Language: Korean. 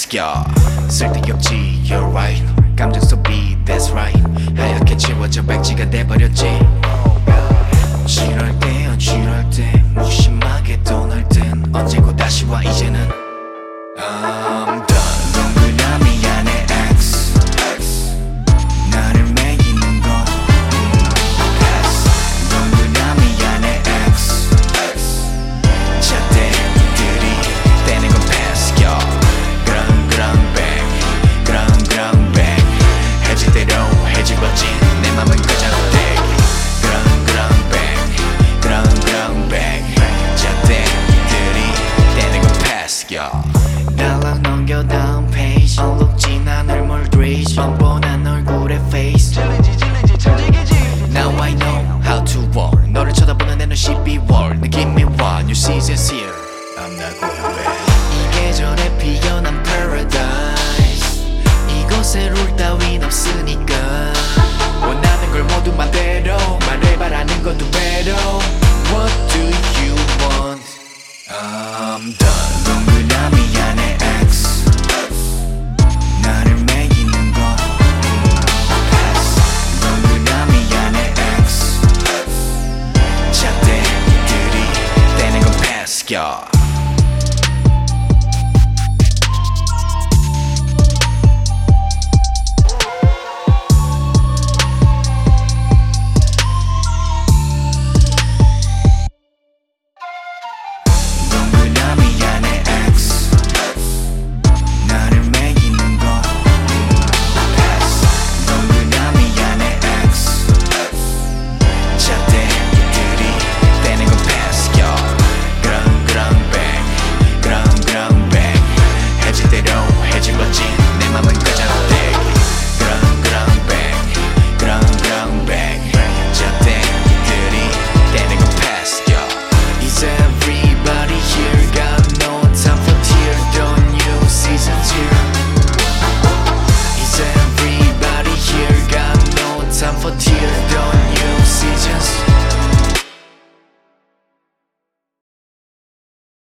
패스겨 쓸데없지 you're right 감정 소비 that's right 하얗게 지워져 백지가 돼버렸지 지랄 때요 지랄 때 무심하게 떠날 땐 언제고 다시 와 이제는 I'm done 동그라미 안에 X 나를 매기는 건 pass 동그라미 안에 X 잣대들이 떼는 건 pass 그랑 bang 해질 대로 해집어진 내 맘은 그저 땡 그랑 bang 잣대들이 떼는 건 pass 달랑 넘겨 다음 페이지 얼룩진 하늘 몰드레이지 뻔뻔한 얼굴의 face Now I know how to walk 너를 쳐다보는 내 눈 12월 느낌이 와 New season's here I'm not going back 이 계절에 피어난 paradise 이곳에 룰 따윈 없으니까 원하는 걸 모두 맘대로 말을 바라는 건 두 배로 What do you want? I'm done 동그라미 안에 X 나를 매기는 건 pass 동그라미 안에 X 잣대들이 떼는 건 pass